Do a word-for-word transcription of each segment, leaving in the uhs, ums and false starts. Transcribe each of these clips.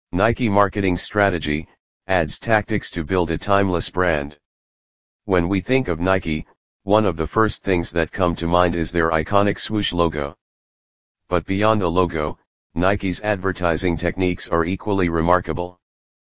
Nike marketing strategy, ads tactics to build a timeless brand. When we think of Nike, one of the first things that come to mind is their iconic swoosh logo. But beyond the logo, Nike's advertising techniques are equally remarkable.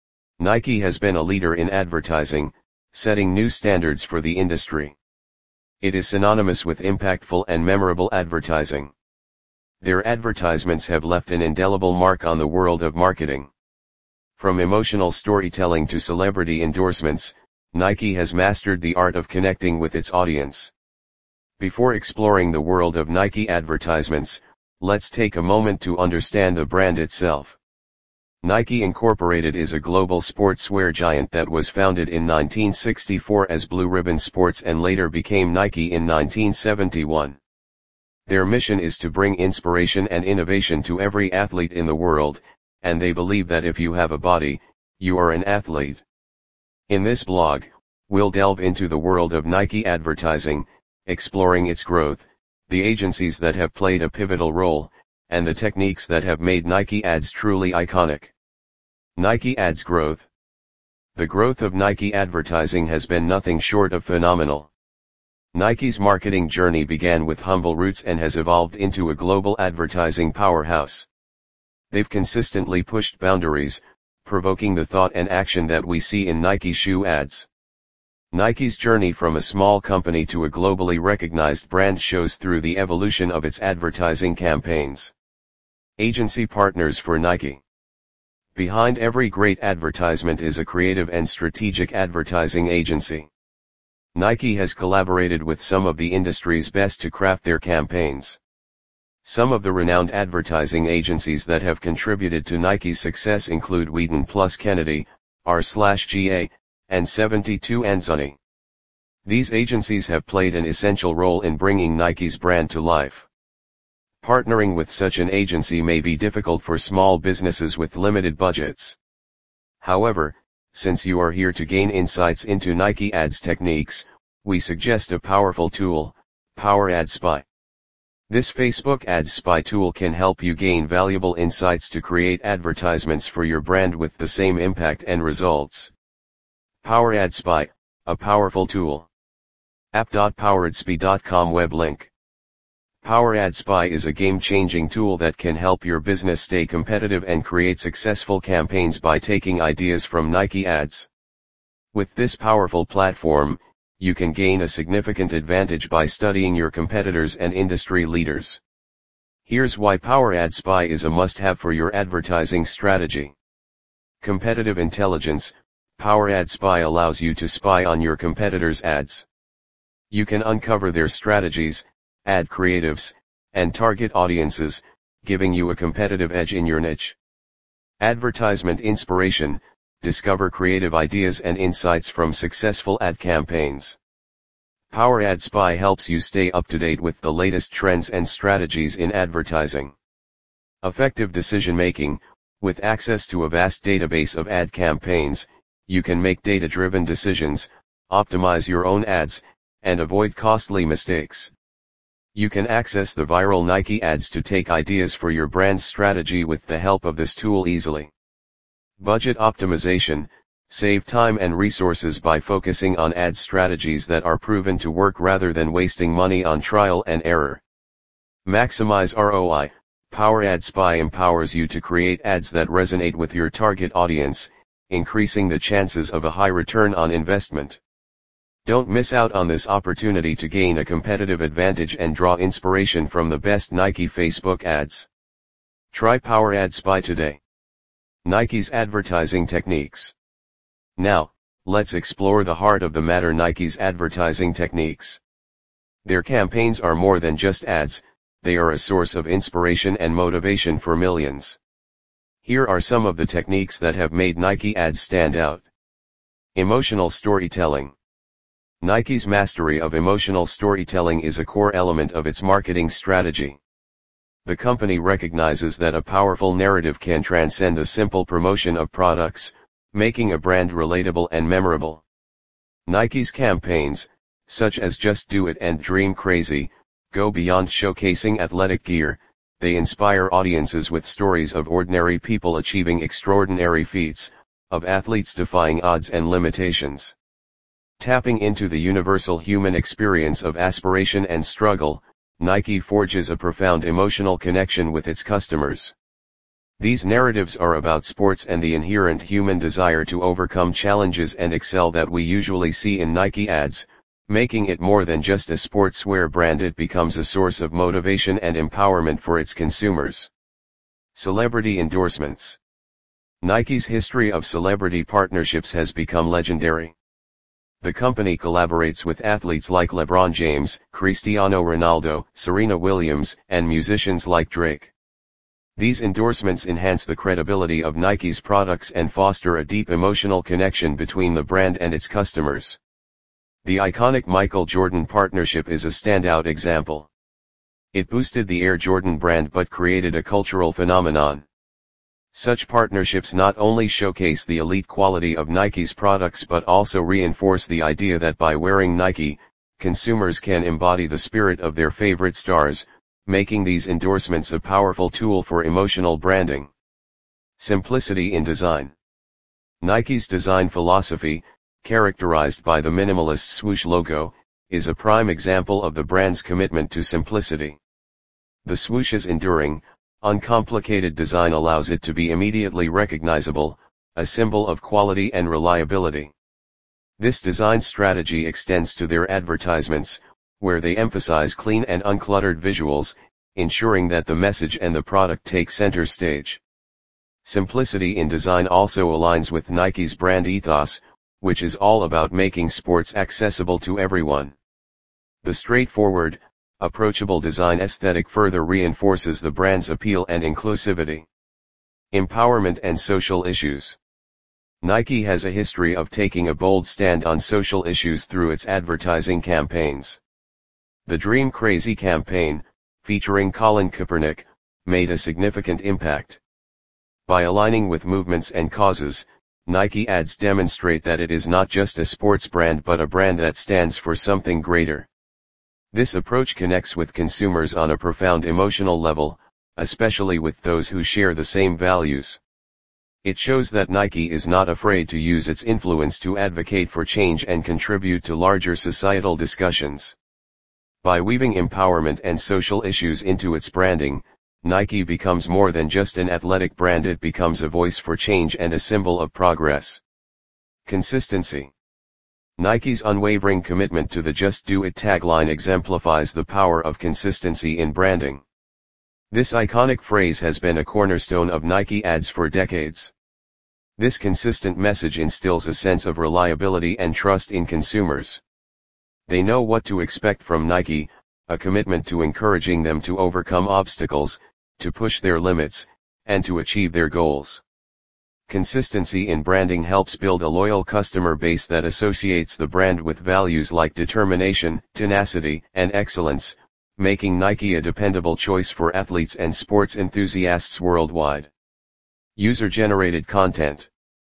Nike has been a leader in advertising, setting new standards for the industry. It is synonymous with impactful and memorable advertising. Their advertisements have left an indelible mark on the world of marketing. From emotional storytelling to celebrity endorsements, Nike has mastered the art of connecting with its audience. Before exploring the world of Nike advertisements, let's take a moment to understand the brand itself. Nike Incorporated is a global sportswear giant that was founded in nineteen sixty-four as Blue Ribbon Sports and later became Nike in nineteen seventy-one. Their mission is to bring inspiration and innovation to every athlete in the world, and they believe that if you have a body, you are an athlete. In this blog, we'll delve into the world of Nike advertising, exploring its growth, the agencies that have played a pivotal role, and the techniques that have made Nike ads truly iconic. Nike ads growth. The growth of Nike advertising has been nothing short of phenomenal. Nike's marketing journey began with humble roots and has evolved into a global advertising powerhouse. They've consistently pushed boundaries, provoking the thought and action that we see in Nike shoe ads. Nike's journey from a small company to a globally recognized brand shows through the evolution of its advertising campaigns. Agency partners for Nike. Behind every great advertisement is a creative and strategic advertising agency. Nike has collaborated with some of the industry's best to craft their campaigns. Some of the renowned advertising agencies that have contributed to Nike's success include Wheaton plus Kennedy, R G A, and seventy-two and Sony. These agencies have played an essential role in bringing Nike's brand to life. Partnering with such an agency may be difficult for small businesses with limited budgets. However, since you are here to gain insights into Nike ads techniques, we suggest a powerful tool, Power Ad Spy. This Facebook Ads Spy tool can help you gain valuable insights to create advertisements for your brand with the same impact and results. Power Ad Spy, a powerful tool. app dot poweradspy dot com web link. Power Ad Spy is a game-changing tool that can help your business stay competitive and create successful campaigns by taking ideas from Nike ads. With this powerful platform, you can gain a significant advantage by studying your competitors and industry leaders. Here's why Power Ad Spy is a must-have for your advertising strategy. Competitive intelligence. Power Ad Spy allows you to spy on your competitors' ads. You can uncover their strategies, ad creatives, and target audiences, giving you a competitive edge in your niche. Advertisement inspiration. Discover creative ideas and insights from successful ad campaigns. Power Ad Spy helps you stay up to date with the latest trends and strategies in advertising. Effective decision making. With access to a vast database of ad campaigns, you can make data-driven decisions, optimize your own ads, and avoid costly mistakes. You can access the viral Nike ads to take ideas for your brand's strategy with the help of this tool easily. Budget optimization. Save time and resources by focusing on ad strategies that are proven to work rather than wasting money on trial and error. Maximize R O I. Power Ad Spy empowers you to create ads that resonate with your target audience, increasing the chances of a high return on investment. Don't miss out on this opportunity to gain a competitive advantage and draw inspiration from the best Nike Facebook ads. Try Power Ad Spy today. Nike's advertising techniques. Now, let's explore the heart of the matter: Nike's advertising techniques. Their campaigns are more than just ads, they are a source of inspiration and motivation for millions. Here are some of the techniques that have made Nike ads stand out. Emotional storytelling. Nike's mastery of emotional storytelling is a core element of its marketing strategy. The company recognizes that a powerful narrative can transcend the simple promotion of products, making a brand relatable and memorable. Nike's campaigns, such as Just Do It and Dream Crazy, go beyond showcasing athletic gear, they inspire audiences with stories of ordinary people achieving extraordinary feats, of athletes defying odds and limitations. Tapping into the universal human experience of aspiration and struggle, Nike forges a profound emotional connection with its customers. These narratives are about sports and the inherent human desire to overcome challenges and excel that we usually see in Nike ads, making it more than just a sportswear brand. It becomes a source of motivation and empowerment for its consumers. Celebrity endorsements. Nike's history of celebrity partnerships has become legendary. The company collaborates with athletes like LeBron James, Cristiano Ronaldo, Serena Williams, and musicians like Drake. These endorsements enhance the credibility of Nike's products and foster a deep emotional connection between the brand and its customers. The iconic Michael Jordan partnership is a standout example. It boosted the Air Jordan brand but created a cultural phenomenon. Such partnerships not only showcase the elite quality of Nike's products but also reinforce the idea that by wearing Nike, consumers can embody the spirit of their favorite stars, making these endorsements a powerful tool for emotional branding. Simplicity in design. Nike's design philosophy, characterized by the minimalist swoosh logo, is a prime example of the brand's commitment to simplicity. The swoosh's enduring, uncomplicated design allows it to be immediately recognizable, a symbol of quality and reliability. This design strategy extends to their advertisements, where they emphasize clean and uncluttered visuals, ensuring that the message and the product take center stage. Simplicity in design also aligns with Nike's brand ethos, which is all about making sports accessible to everyone. The straightforward, approachable design aesthetic further reinforces the brand's appeal and inclusivity. Empowerment and social issues. Nike has a history of taking a bold stand on social issues through its advertising campaigns. The Dream Crazy campaign, featuring Colin Kaepernick, made a significant impact. By aligning with movements and causes, Nike ads demonstrate that it is not just a sports brand but a brand that stands for something greater. This approach connects with consumers on a profound emotional level, especially with those who share the same values. It shows that Nike is not afraid to use its influence to advocate for change and contribute to larger societal discussions. By weaving empowerment and social issues into its branding, Nike becomes more than just an athletic brand. It becomes a voice for change and a symbol of progress. Consistency. Nike's unwavering commitment to the "Just Do It" tagline exemplifies the power of consistency in branding. This iconic phrase has been a cornerstone of Nike ads for decades. This consistent message instills a sense of reliability and trust in consumers. They know what to expect from Nike, a commitment to encouraging them to overcome obstacles, to push their limits, and to achieve their goals. Consistency in branding helps build a loyal customer base that associates the brand with values like determination, tenacity, and excellence, making Nike a dependable choice for athletes and sports enthusiasts worldwide. User-generated content.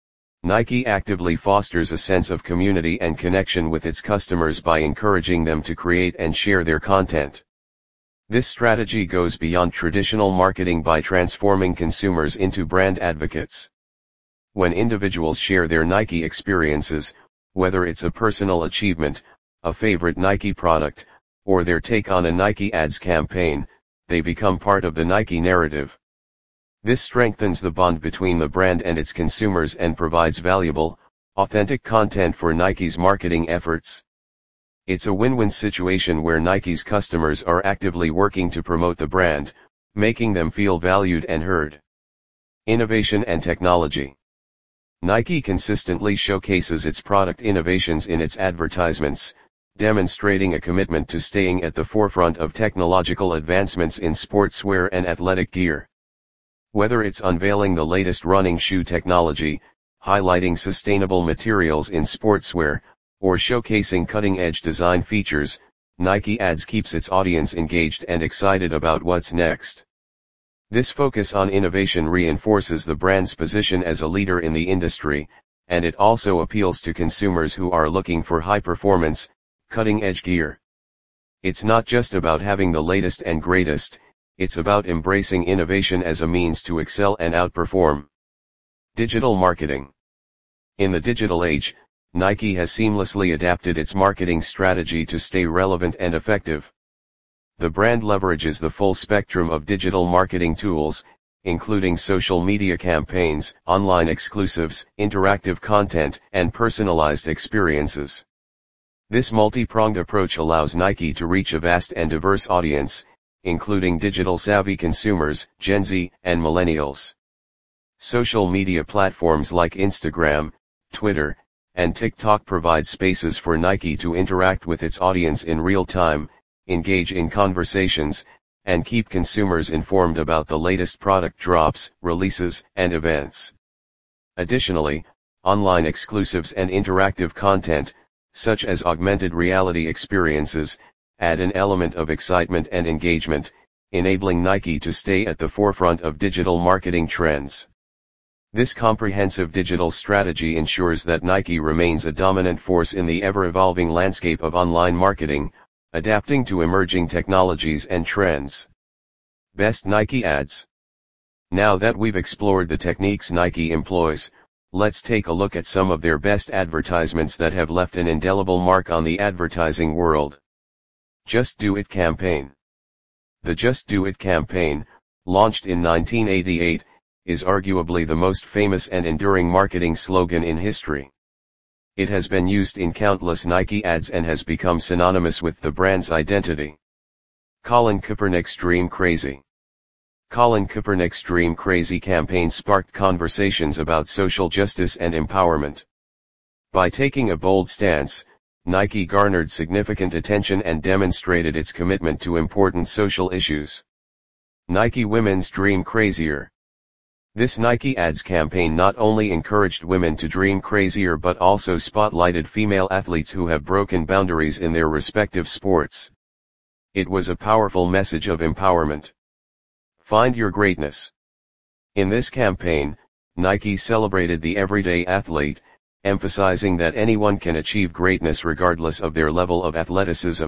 Nike actively fosters a sense of community and connection with its customers by encouraging them to create and share their content. This strategy goes beyond traditional marketing by transforming consumers into brand advocates. When individuals share their Nike experiences, whether it's a personal achievement, a favorite Nike product, or their take on a Nike ads campaign, they become part of the Nike narrative. This strengthens the bond between the brand and its consumers and provides valuable, authentic content for Nike's marketing efforts. It's a win-win situation where Nike's customers are actively working to promote the brand, making them feel valued and heard. Innovation and technology. Nike consistently showcases its product innovations in its advertisements, demonstrating a commitment to staying at the forefront of technological advancements in sportswear and athletic gear. Whether it's unveiling the latest running shoe technology, highlighting sustainable materials in sportswear, or showcasing cutting-edge design features, Nike ads keeps its audience engaged and excited about what's next. This focus on innovation reinforces the brand's position as a leader in the industry, and it also appeals to consumers who are looking for high-performance, cutting-edge gear. It's not just about having the latest and greatest, it's about embracing innovation as a means to excel and outperform. Digital marketing. In the digital age, Nike has seamlessly adapted its marketing strategy to stay relevant and effective. The brand leverages the full spectrum of digital marketing tools, including social media campaigns, online exclusives, interactive content, and personalized experiences. This multi-pronged approach allows Nike to reach a vast and diverse audience, including digital-savvy consumers, Gen Z, and millennials. Social media platforms like Instagram, Twitter, and TikTok provide spaces for Nike to interact with its audience in real time, engage in conversations, and keep consumers informed about the latest product drops, releases, and events. Additionally, online exclusives and interactive content, such as augmented reality experiences, add an element of excitement and engagement, enabling Nike to stay at the forefront of digital marketing trends. This comprehensive digital strategy ensures that Nike remains a dominant force in the ever-evolving landscape of online marketing, adapting to emerging technologies and trends. Best Nike ads. Now that we've explored the techniques Nike employs, let's take a look at some of their best advertisements that have left an indelible mark on the advertising world. Just Do It campaign. The Just Do It campaign, launched in nineteen eighty-eight, is arguably the most famous and enduring marketing slogan in history. It has been used in countless Nike ads and has become synonymous with the brand's identity. Colin Kaepernick's Dream Crazy. Colin Kaepernick's Dream Crazy campaign sparked conversations about social justice and empowerment. By taking a bold stance, Nike garnered significant attention and demonstrated its commitment to important social issues. Nike Women's Dream Crazier. This Nike ads campaign not only encouraged women to dream crazier but also spotlighted female athletes who have broken boundaries in their respective sports. It was a powerful message of empowerment. Find Your Greatness. In this campaign, Nike celebrated the everyday athlete, emphasizing that anyone can achieve greatness regardless of their level of athleticism.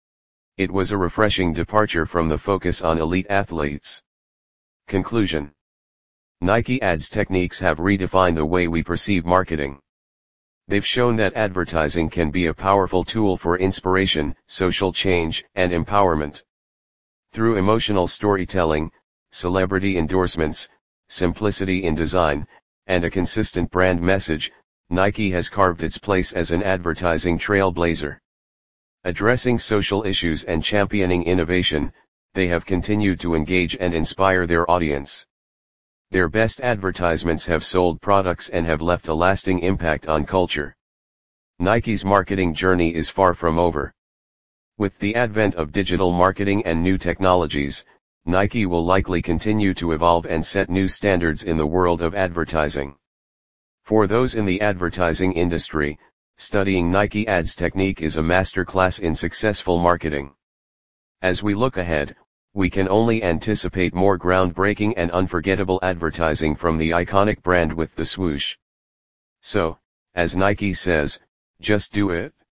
It was a refreshing departure from the focus on elite athletes. Conclusion. Nike ads techniques have redefined the way we perceive marketing. They've shown that advertising can be a powerful tool for inspiration, social change, and empowerment. Through emotional storytelling, celebrity endorsements, simplicity in design, and a consistent brand message, Nike has carved its place as an advertising trailblazer. Addressing social issues and championing innovation, they have continued to engage and inspire their audience. Their best advertisements have sold products and have left a lasting impact on culture. Nike's marketing journey is far from over. With the advent of digital marketing and new technologies, Nike will likely continue to evolve and set new standards in the world of advertising. For those in the advertising industry, studying Nike ads technique is a masterclass in successful marketing. As we look ahead, we can only anticipate more groundbreaking and unforgettable advertising from the iconic brand with the swoosh. So, as Nike says, just do it.